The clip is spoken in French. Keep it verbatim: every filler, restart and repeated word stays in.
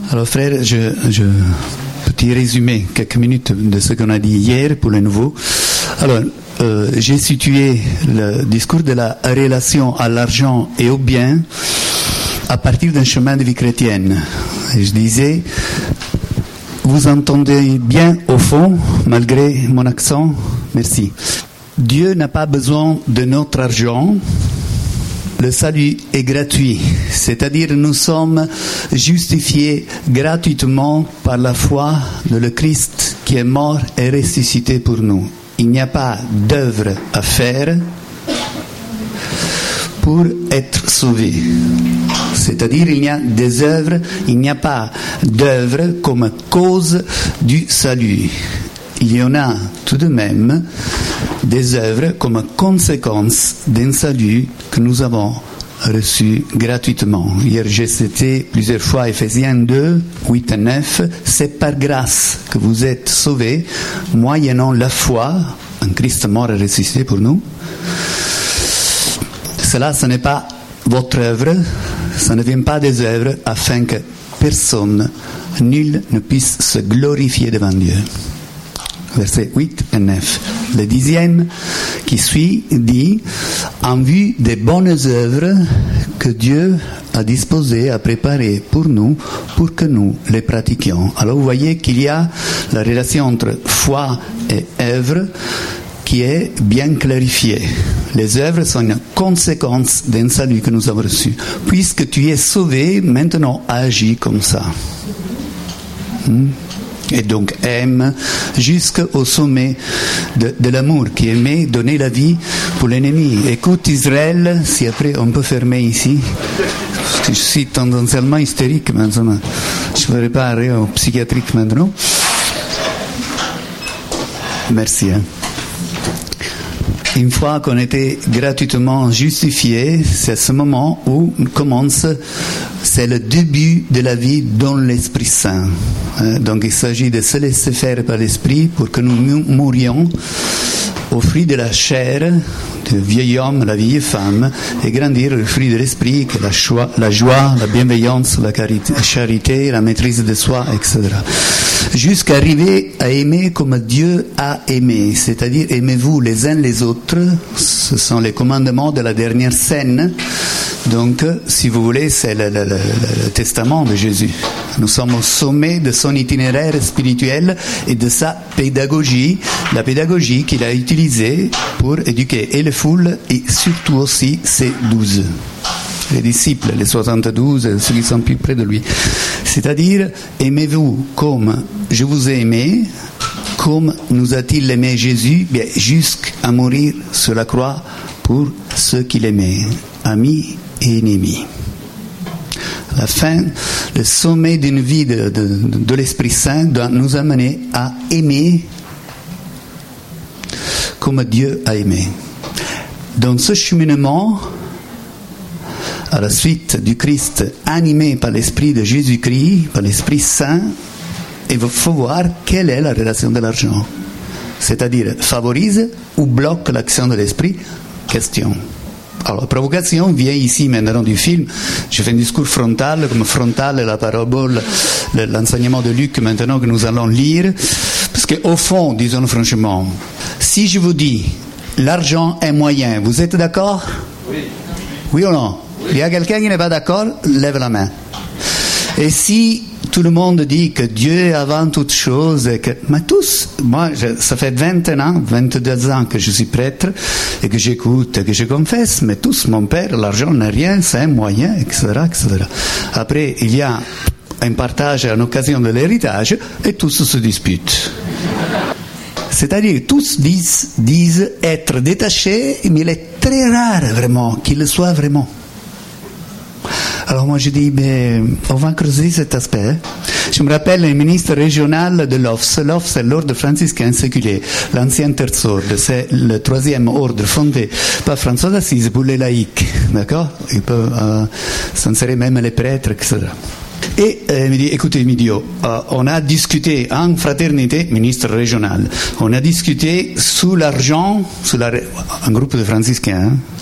Alors frère, je, je petit résumé, quelques minutes de ce qu'on a dit hier pour les nouveaux. Alors, euh, j'ai situé le discours de la relation à l'argent et au bien à partir d'un chemin de vie chrétienne. Et je disais, vous entendez bien au fond, malgré mon accent? Merci. Dieu n'a pas besoin de notre argent. Le salut est gratuit, c'est-à-dire nous sommes justifiés gratuitement par la foi de le Christ qui est mort et ressuscité pour nous. Il n'y a pas d'œuvre à faire pour être sauvé. C'est-à-dire il y a des œuvres, il n'y a pas d'œuvre comme cause du salut. Il y en a tout de même des œuvres comme conséquence d'un salut que nous avons reçu gratuitement. Hier, j'ai cité plusieurs fois Ephésiens deux, huit et neuf. C'est par grâce que vous êtes sauvés, moyennant la foi en Christ mort et ressuscité pour nous. Cela, ce n'est pas votre œuvre, ça ne vient pas des œuvres, afin que personne, nul, ne puisse se glorifier devant Dieu. Versets huit et neuf. Le dixième qui suit dit « En vue des bonnes œuvres que Dieu a disposées, a préparées pour nous, pour que nous les pratiquions. » Alors vous voyez qu'il y a la relation entre foi et œuvre qui est bien clarifiée. Les œuvres sont une conséquence d'un salut que nous avons reçu. Puisque tu es sauvé, maintenant agis comme ça. Hmm? Et donc aime jusqu'au sommet de, de l'amour, qui aimait donner la vie pour l'ennemi. Écoute Israël, si après on peut fermer ici, parce que je suis tendanciellement hystérique maintenant. Je ne vais pas aller au psychiatrique maintenant. Merci. Hein. Une fois qu'on était gratuitement justifié, c'est à ce moment où commence, c'est le début de la vie dans l'Esprit Saint. Donc il s'agit de se laisser faire par l'Esprit pour que nous mourions au fruit de la chair, du vieil homme, la vieille femme, et grandir le fruit de l'Esprit, que la joie, la, joie, la bienveillance, la carité, la charité, la maîtrise de soi, et cetera. Jusqu'à arriver à aimer comme Dieu a aimé, c'est-à-dire aimez-vous les uns les autres. Ce sont les commandements de la dernière scène. Donc, si vous voulez, c'est le, le, le, le testament de Jésus. Nous sommes au sommet de son itinéraire spirituel et de sa pédagogie, la pédagogie qu'il a utilisée pour éduquer et les foules et surtout aussi ses douze. Les disciples, les soixante-douze, ceux qui sont plus près de lui. C'est-à-dire, aimez-vous comme je vous ai aimé, comme nous a-t-il aimé Jésus, bien, jusqu'à mourir sur la croix pour ceux qu'il aimait, amis et ennemis. À la fin, le sommet d'une vie de, de, de l'Esprit Saint doit nous amener à aimer comme Dieu a aimé. Dans ce cheminement, à la suite du Christ animé par l'Esprit de Jésus-Christ, par l'Esprit Saint, il faut voir quelle est la relation de l'argent. C'est-à-dire, favorise ou bloque l'action de l'Esprit? Question. Alors, la provocation vient ici maintenant du film. Je fais un discours frontal, comme frontal est la parabole, l'enseignement de Luc maintenant que nous allons lire. Parce qu'au fond, disons franchement, si je vous dis l'argent est moyen, vous êtes d'accord? Oui. Oui ou non? Il y a quelqu'un qui n'est pas d'accord? Lève la main. Et si tout le monde dit que Dieu est avant toute chose, et que, mais tous, moi, je, ça fait vingt ans, vingt-deux ans que je suis prêtre, et que j'écoute, et que je confesse, mais tous, mon père, l'argent n'est rien, c'est un moyen, et cetera, et cetera. Après, il y a un partage en occasion de l'héritage, et tous se disputent. C'est-à-dire, tous disent, disent être détachés, mais il est très rare, vraiment, qu'ils le soient vraiment. Alors moi je dis, mais on va creuser cet aspect. Je me rappelle le ministre régional de l'O F S. L'O F S, c'est l'ordre franciscain séculier, l'ancien terce ordre, c'est le troisième ordre fondé par François d'Assise pour les laïcs, d'accord? Ils peuvent euh, s'insérer même les prêtres, et cetera. Et euh, il me dit, écoutez, il me dit, oh, euh, on a discuté en fraternité, ministre régional, on a discuté sous l'argent, sous la, un groupe de franciscains, hein,